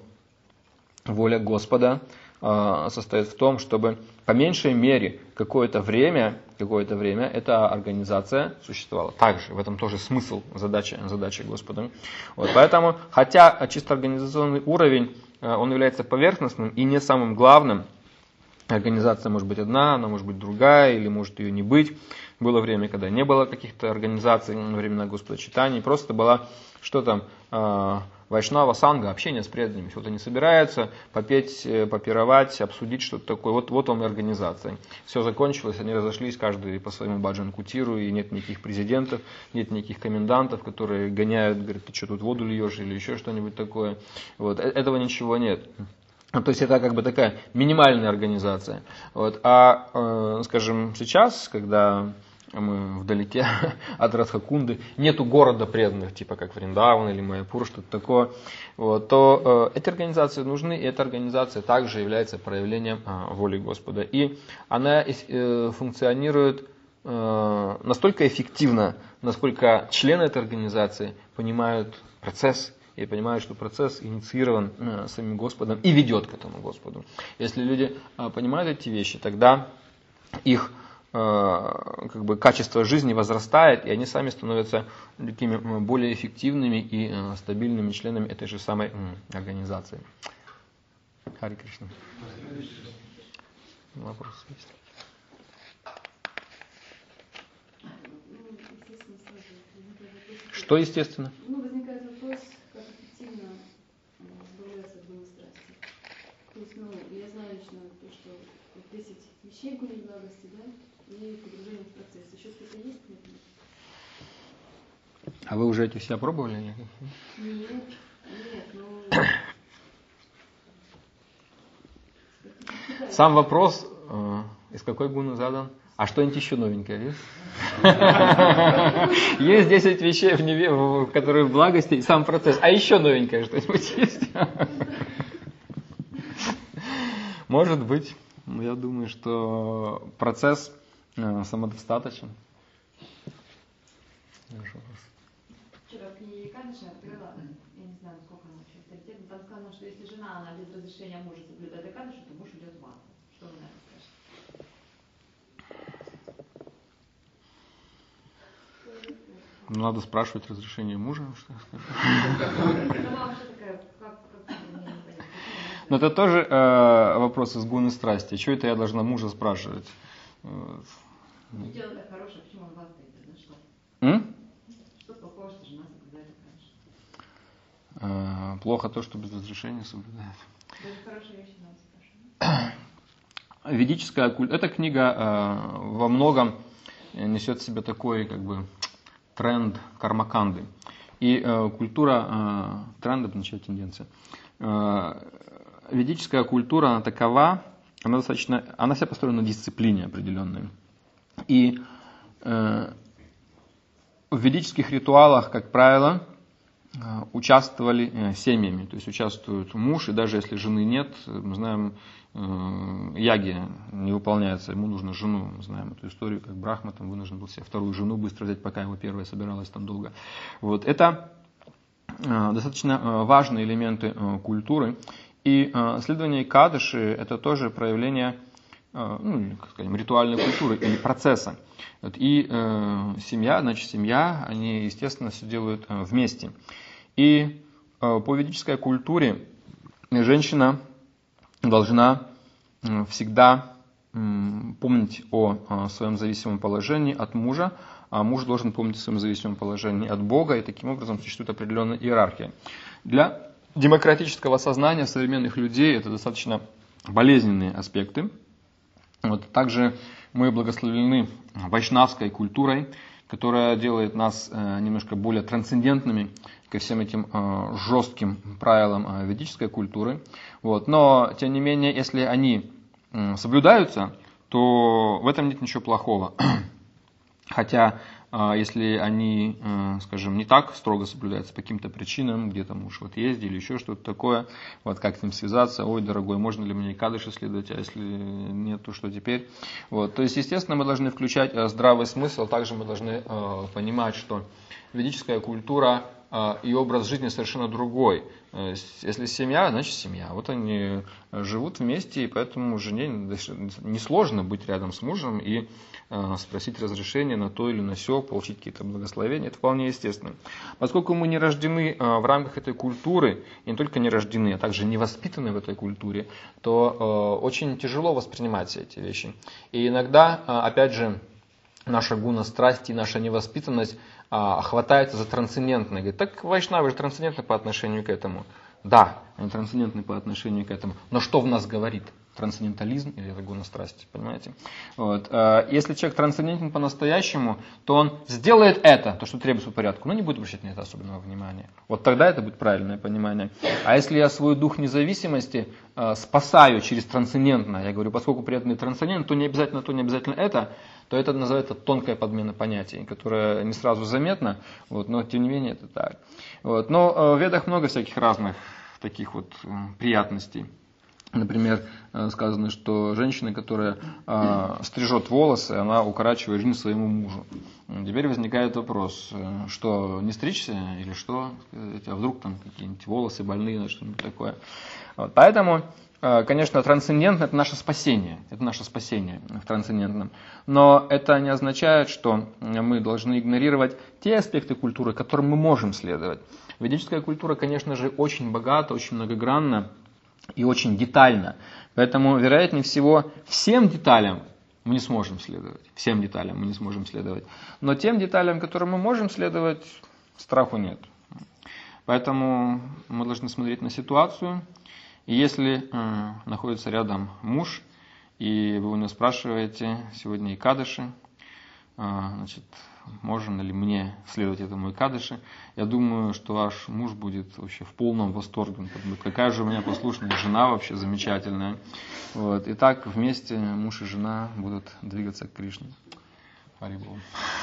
воля Господа э, состоит в том, чтобы по меньшей мере какое-то время, какое-то время эта организация существовала. Также в этом тоже смысл задачи, задачи Господа. Вот, поэтому, хотя чисто организационный уровень, э, он является поверхностным и не самым главным, организация может быть одна, она может быть другая, или может ее не быть. Было время, когда не было каких-то организаций во времена Господочитания, просто была что-то э, вайшнава, санга, общение с преданными. Вот они собираются попеть, попировать, обсудить что-то такое. Вот, вот вам и организация. Все закончилось, они разошлись, каждый по своему баджан-кутиру, и нет никаких президентов, нет никаких комендантов, которые гоняют, говорят, ты что тут воду льешь или еще что-нибудь такое. Вот. Этого ничего нет. То есть это как бы такая минимальная организация. Вот. А, э, скажем, сейчас, когда мы вдалеке от Радхакунды, нету города преданных, типа как Вриндаван или Майяпур, что-то такое, вот, то э, эти организации нужны, и эта организация также является проявлением э, воли Господа. И она э, функционирует э, настолько эффективно, насколько члены этой организации понимают процесс, и понимают, что процесс инициирован э, самим Господом и ведет к этому Господу. Если люди э, понимают эти вещи, тогда их как бы качество жизни возрастает, и они сами становятся такими более эффективными и стабильными членами этой же самой организации. Хари Кришна. Вопрос есть? Что естественно? Ну, возникает вопрос, как эффективно избавляться от гуна страсти. То есть, ну, я знаю лично то, что десять вещей гуни благости, да, и погружение в процесс. Еще что-то есть? А вы уже эти все пробовали? Нет, нет, ну... Сам вопрос, э, из какой гуны задан? А что-нибудь еще новенькое есть? Есть десять вещей, в которые в благости, и сам процесс. А еще новенькое что-нибудь есть? Может быть. Я думаю, что процесс самодостаточен. Вчера в книге Кадыша открыла, я не знаю, сколько она вообще авторитетна, там сказано, что если жена, она без разрешения мужа соблюдает Экадышу, то муж идет в ад. Что вы на это скажете? Ну, надо спрашивать разрешение мужа, что я скажу. Но это тоже э, вопрос из гуны страсти. Чего это я должна мужа спрашивать? Дело так хорошее, почему он вас дает? Что? М? Что плохого, что жена соблюдает Экадышу? Э, плохо то, что без разрешения соблюдает. Даже хорошие вещи надо спрашивать. Ведическая культура. Эта книга э, во многом несет в себе такой как бы тренд кармаканды. И э, культура э, тренда, начать тенденция. Э, ведическая культура, она такова, она достаточно, она вся построена на дисциплине определенной. И э, в ведических ритуалах, как правило, э, участвовали э, семьями, то есть участвует муж, и даже если жены нет, мы знаем, э, яги не выполняется, ему нужно жену, мы знаем эту историю, как Брахма там вынужден был себе вторую жену быстро взять, пока его первая собиралась там долго. Вот это э, достаточно э, важные элементы э, культуры. И э, следование Экадыши – это тоже проявление э, ну, как сказать, ритуальной культуры или процесса. Вот, и э, семья, значит, семья, они, естественно, все делают э, вместе. И э, по ведической культуре женщина должна э, всегда э, помнить о, о своем зависимом положении от мужа, а муж должен помнить о своем зависимом положении от Бога, и таким образом существует определенная иерархия. Для демократического сознания современных людей это достаточно болезненные аспекты. Вот. Также мы благословлены вайшнавской культурой, которая делает нас э, немножко более трансцендентными ко всем этим э, жестким правилам э, ведической культуры. Вот. Но, тем не менее, если они э, соблюдаются, то в этом нет ничего плохого. Хотя, если они, скажем, не так строго соблюдаются по каким-то причинам, где-то муж вот ездил или еще что-то такое, вот как с ним связаться, ой, дорогой, можно ли мне Экадыши следовать, а если нет, то что теперь? Вот. То есть, естественно, мы должны включать здравый смысл, также мы должны понимать, что ведическая культура и образ жизни совершенно другой. Если семья, значит семья. Вот они живут вместе, и поэтому жене несложно быть рядом с мужем и спросить разрешение на то или на сё, получить какие-то благословения. Это вполне естественно. Поскольку мы не рождены в рамках этой культуры, и не только не рождены, а также не воспитаны в этой культуре, то очень тяжело воспринимать все эти вещи. И иногда, опять же, наша гуна страсти, наша невоспитанность а, хватается за трансцендентное. Говорит, так вайшнавы же трансцендентны по отношению к этому. Да, они трансцендентны по отношению к этому. Но что в нас говорит? Трансцендентализм или это гуна страсти, понимаете? Вот. Если человек трансцендентен по-настоящему, то он сделает это, то, что требуется по порядку, но не будет обращать на это особенного внимания. Вот тогда это будет правильное понимание. А если я свой дух независимости э, спасаю через трансцендентное, я говорю, поскольку преданный трансцендент, то не обязательно то, не обязательно это, то это называется тонкая подмена понятий, которая не сразу заметна, вот, но тем не менее это так. Вот. Но э, в ведах много всяких разных таких вот э, приятностей. Например, сказано, что женщина, которая э, стрижет волосы, она укорачивает жизнь своему мужу. Теперь возникает вопрос, что не стричься или что, а вдруг там какие-нибудь волосы больные или что-нибудь такое. Вот. Поэтому, э, конечно, трансцендентно – это наше спасение, это наше спасение в трансцендентном. Но это не означает, что мы должны игнорировать те аспекты культуры, которым мы можем следовать. Ведическая культура, конечно же, очень богата, очень многогранна и очень детально. Поэтому, вероятнее всего, всем деталям мы не сможем следовать. Всем деталям мы не сможем следовать. Но тем деталям, которым мы можем следовать, страху нет. Поэтому мы должны смотреть на ситуацию. И если э, находится рядом муж, и вы у него спрашиваете сегодня икадыши, э, значит, можно ли мне следовать этому икадыши, я думаю, что ваш муж будет вообще в полном восторге. Он подумает, какая же у меня послушная жена вообще замечательная. Вот. И так вместе муж и жена будут двигаться к Кришне. Хари-бол.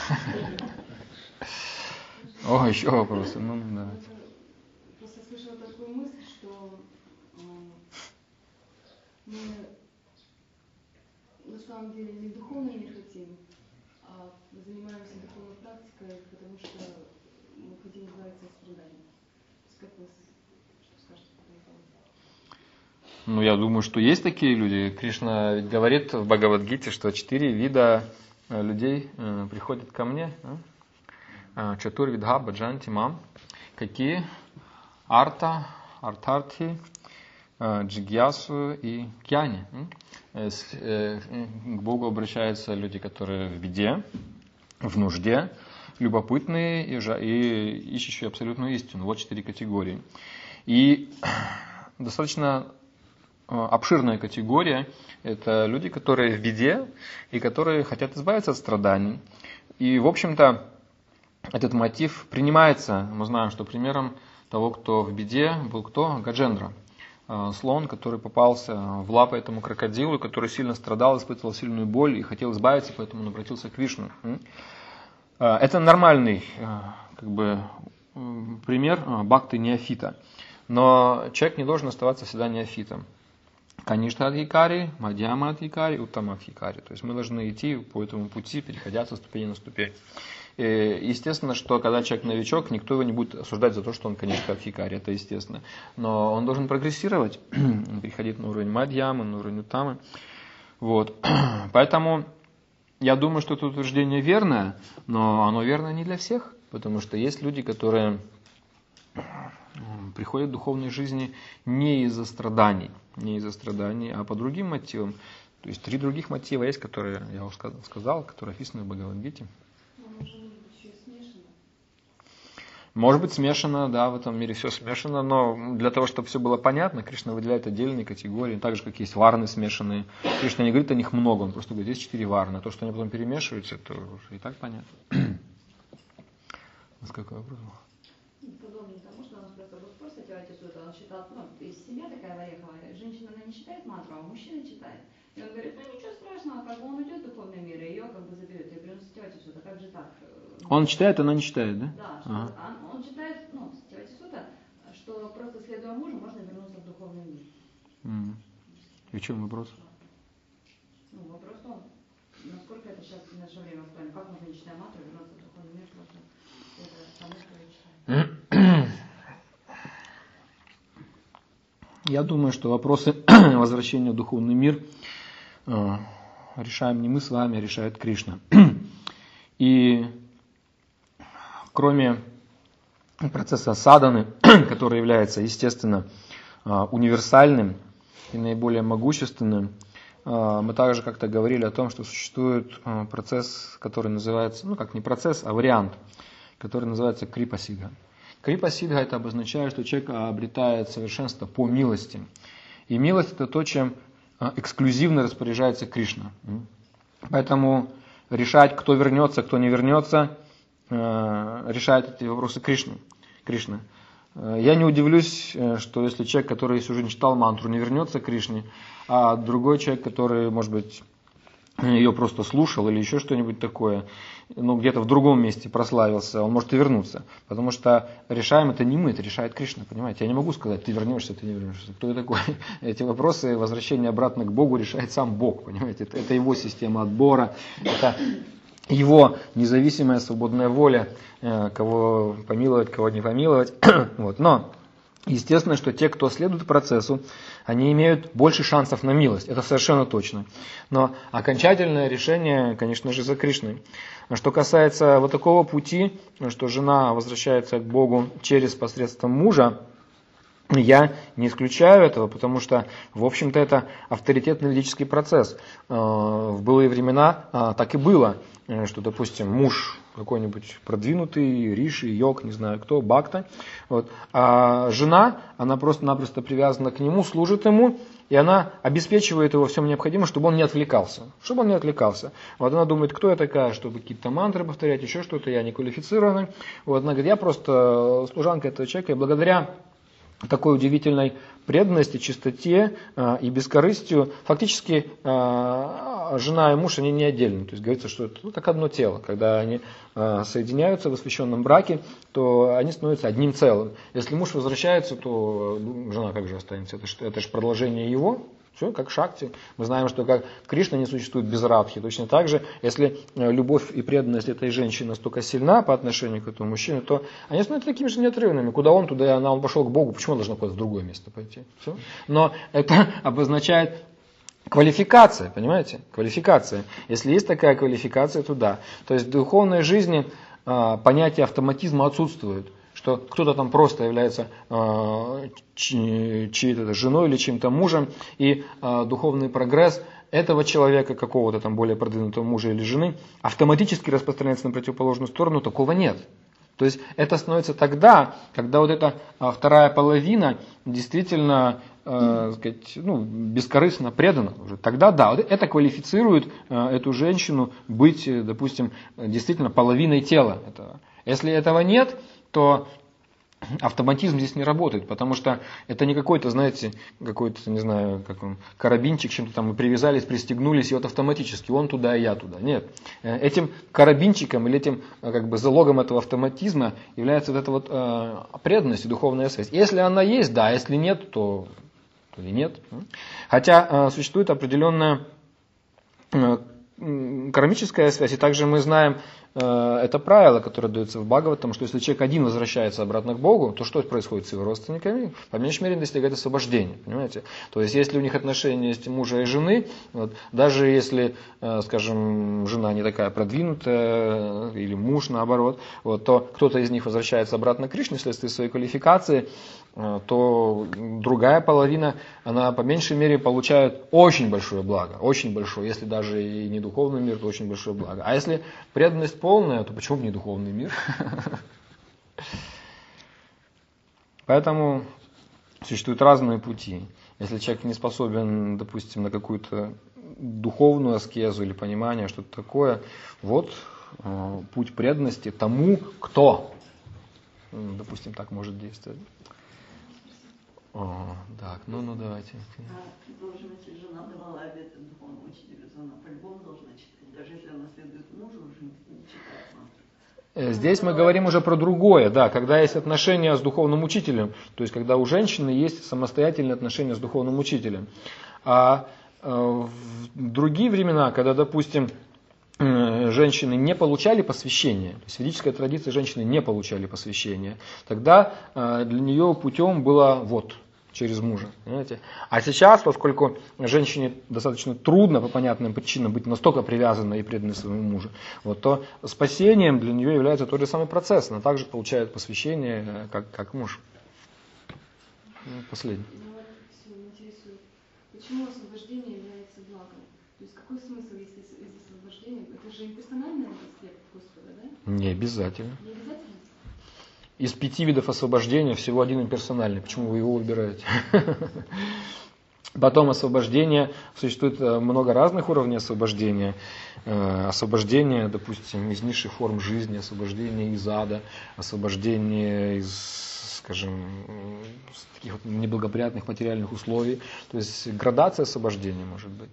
О, еще вопросы. Ну, давайте. Просто слышала такую мысль, что э, мы на самом деле не духовный мир хотим, а занимаемся духовной практикой, потому что мы хотим избавиться от страданий. Как вы что скажете по этому поводу? Ну, я думаю, что есть такие люди. Кришна ведь говорит в Бхагавад-гите, что четыре вида людей приходят ко мне. Чатур видха баджанти мам. Какие? Арта, артарти, джигьясу и кьяни. К Богу обращаются люди, которые в беде, в нужде, любопытные и, и ищущие абсолютную истину. Вот четыре категории. И достаточно обширная категория – это люди, которые в беде и которые хотят избавиться от страданий. И, в общем-то, этот мотив принимается. Мы знаем, что примером того, кто в беде, был кто? Гаджендра. Слон, который попался в лапы этому крокодилу, который сильно страдал, испытывал сильную боль и хотел избавиться, поэтому он обратился к Вишну. Это нормальный как бы, пример бхакты неофита. Но человек не должен оставаться всегда неофитом. Каништа адхикари, мадьяма адхикари, уттама адхикари. То есть мы должны идти по этому пути, переходя со ступени на ступень. И естественно, что когда человек новичок, никто его не будет осуждать за то, что он, конечно, адхикари, это естественно. Но он должен прогрессировать, переходить на уровень мадьямы, на уровень уттамы. Вот. Поэтому я думаю, что это утверждение верное, но оно верно не для всех, потому что есть люди, которые приходят в духовной жизни не из-за страданий, не из-за страданий, а по другим мотивам. То есть три других мотива есть, которые я уже сказал, которые описаны в Бхагавад-гите. Может быть смешано, да, в этом мире все смешано, но для того, чтобы все было понятно, Кришна выделяет отдельные категории, так же, как есть варны смешанные. Кришна не говорит о них много, он просто говорит, есть четыре варны, а то, что они потом перемешиваются, это уже и так понятно. У вас какой вопрос был? Подобно тому, что у нас просто был спор с Сатьявати Сута, он считал, ну, то есть семья такая ореховая, женщина, она не читает мантру, а мужчина читает. И он говорит, ну ничего страшного, как бы он уйдет в духовный мир, и ее как бы заберет. Я говорю, ну Сатьявати Сута, как же так? Он читает, она не читает, да? Да, что ага. он, он читает, ну, Сатьявати Сута, что просто следуя мужу, можно вернуться в духовный мир. Mm. И в чем вопрос? Ну, вопрос в том, насколько это сейчас в наше время актуально, как можно, не читая мантру, вернуться в духовный мир, просто это само, что я читаю. Я думаю, что вопросы возвращения в духовный мир э, решаем не мы с вами, а решает Кришна. И кроме процесса садханы, который является, естественно, универсальным и наиболее могущественным, мы также как-то говорили о том, что существует процесс, который называется, ну как не процесс, а вариант, который называется крипа-сидха. Крипа-сидха это обозначает, что человек обретает совершенство по милости. И милость это то, чем эксклюзивно распоряжается Кришна. Поэтому решать, кто вернется, кто не вернется, решает эти вопросы Кришна. Кришна. Я не удивлюсь, что если человек, который всю жизнь читал мантру, не вернется к Кришне, а другой человек, который, может быть, ее просто слушал или еще что-нибудь такое, ну, где-то в другом месте прославился, он может и вернуться. Потому что решаем это не мы, это решает Кришна, понимаете? Я не могу сказать, ты вернешься, ты не вернешься. Кто я такой? Эти вопросы возвращения обратно к Богу решает сам Бог, понимаете? Это, это его система отбора, это его независимая свободная воля, кого помиловать, кого не помиловать. Вот. Но естественно, что те, кто следует процессу, они имеют больше шансов на милость. Это совершенно точно. Но окончательное решение, конечно же, за Кришной. Что касается вот такого пути, что жена возвращается к Богу через посредством мужа, я не исключаю этого, потому что, в общем-то, это авторитетный ведический процесс. В былые времена так и было, что, допустим, муж какой-нибудь продвинутый, риши, йог, не знаю кто, бхакта, вот, а жена, она просто-напросто привязана к нему, служит ему, и она обеспечивает его всем необходимым, чтобы он не отвлекался. Чтобы он не отвлекался. Вот она думает, кто я такая, чтобы какие-то мантры повторять, еще что-то, я не квалифицированный. Вот, она говорит, я просто служанка этого человека, и благодаря такой удивительной преданности, чистоте э, и бескорыстию, фактически э, жена и муж, они не отдельны. То есть говорится, что это ну, как одно тело. Когда они э, соединяются в освященном браке, то они становятся одним целым. Если муж возвращается, то ну, жена как же останется? Это же, это же продолжение его. Все, как Шакти. Мы знаем, что как Кришна не существует без Радхи. Точно так же, если любовь и преданность этой женщины настолько сильна по отношению к этому мужчине, то они становятся такими же неотрывными. Куда он, туда и она. Он пошел к Богу. Почему он должен куда-то в другое место пойти? Все. Но это обозначает квалификация, понимаете? Квалификация. Если есть такая квалификация, то да. То есть в духовной жизни а, понятие автоматизма отсутствует. Что кто-то там просто является э, чьей-то женой или чьим-то мужем, и э, духовный прогресс этого человека, какого-то там более продвинутого мужа или жены, автоматически распространяется на противоположную сторону, такого нет. То есть это становится тогда, когда вот эта э, вторая половина действительно э, сказать, ну, бескорыстно предана уже. Тогда да, вот это квалифицирует э, эту женщину быть, допустим, действительно половиной тела этого. Если этого нет, то автоматизм здесь не работает, потому что это не какой-то, знаете, какой-то, не знаю, как он, карабинчик, чем-то там мы привязались, пристегнулись, и вот автоматически он туда, и я туда. Нет. Этим карабинчиком или этим как бы залогом этого автоматизма является вот эта вот э, преданность и духовная связь. Если она есть, да, если нет, то, то и нет. Хотя э, существует определенная э, кармическая связь, и также мы знаем э, это правило, которое дается в Бхагаватам, что если человек один возвращается обратно к Богу, то что происходит с его родственниками? По меньшей мере достигает освобождения, понимаете? То есть если у них отношения есть мужа и жены, вот, даже если, э, скажем, жена не такая продвинутая, или муж наоборот, вот, то кто-то из них возвращается обратно к Кришне вследствие своей квалификации, э, то другая половина, она по меньшей мере получает очень большое благо, очень большое, если даже и не духовный мир, то очень большое благо. А если преданность полная, то почему бы не духовный мир? Поэтому существуют разные пути. Если человек не способен, допустим, на какую-то духовную аскезу или понимание, что-то такое, вот э, путь преданности тому, кто, допустим, так может действовать. О, так, ну, ну давайте. А должна, если жена давала обет духовному учителю, то она по-любому должна читать, даже если она следует мужу, уже не читает мантру. Здесь мы говорим уже про другое, да, когда есть отношения с духовным учителем, то есть когда у женщины есть самостоятельные отношения с духовным учителем. А э, в другие времена, когда, допустим, женщины не получали посвящение, то есть в ведической традиции женщины не получали посвящение, тогда для нее путем было вот, через мужа. Понимаете? А сейчас, поскольку женщине достаточно трудно по понятным причинам быть настолько привязанной и преданной своему мужу, вот, то спасением для нее является тот же самый процесс. Она также получает посвящение, как, как муж. Последний. Ну вот все интересует. Почему освобождение является благом? То есть какой смысл, если из освобождения? Это же имперсональный аспект Господа, да? Не обязательно. Не обязательно? Из пяти видов освобождения всего один имперсональный. Почему вы его выбираете? Потом освобождение. Существует много разных уровней освобождения. Освобождение, допустим, из низших форм жизни, освобождение из ада, освобождение из, скажем, таких вот неблагоприятных материальных условий. То есть градация освобождения может быть.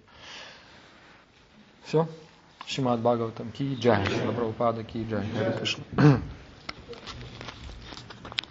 Все. Шримад Бхагаватам ки джай, Шрила Прабхупада ки джай. Харе Кришна.